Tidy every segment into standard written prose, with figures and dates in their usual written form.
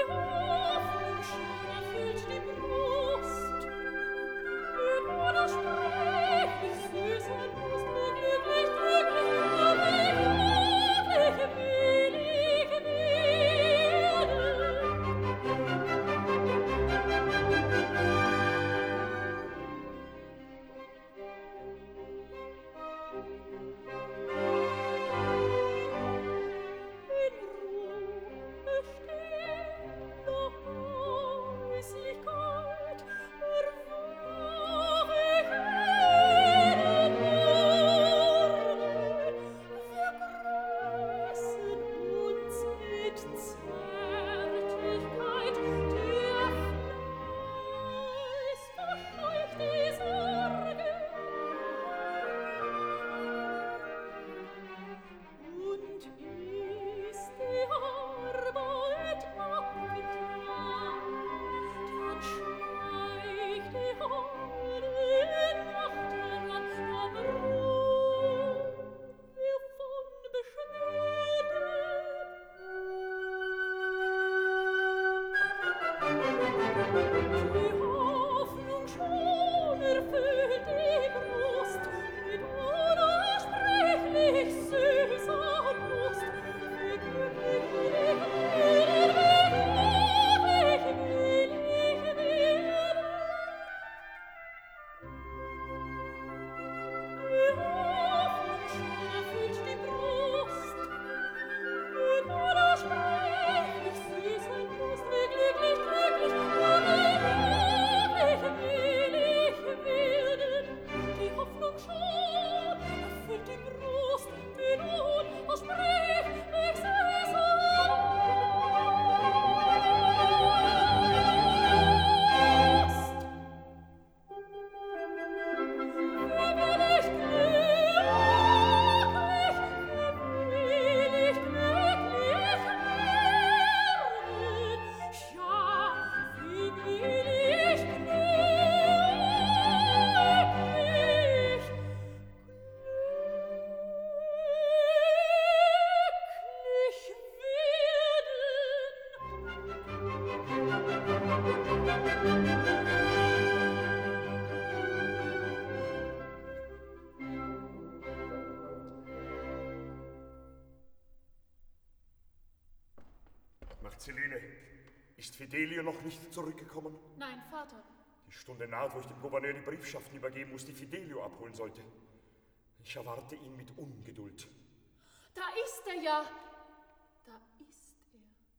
Marceline, ist Fidelio noch nicht zurückgekommen? Nein, Vater. Die Stunde naht, wo ich dem Gouverneur die Briefschaften übergeben muss, die Fidelio abholen sollte. Ich erwarte ihn mit Ungeduld. Da ist er ja! Da ist er.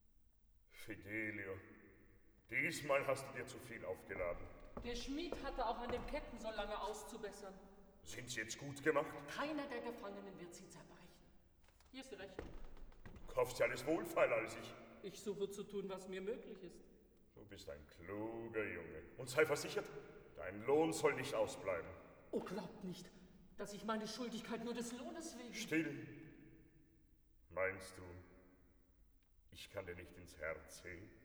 Fidelio, diesmal hast du dir zu viel aufgeladen. Der Schmied hatte auch an den Ketten so lange auszubessern. Sind sie jetzt gut gemacht? Keiner der Gefangenen wird sie zerbrechen. Hier ist die Rechnung. Du kaufst ja alles wohlfeiler als ich. Ich suche zu tun, was mir möglich ist. Du bist ein kluger Junge. Und sei versichert, dein Lohn soll nicht ausbleiben. Oh, glaubt nicht, dass ich meine Schuldigkeit nur des Lohnes wegen... Still. Meinst du, ich kann dir nicht ins Herz sehen?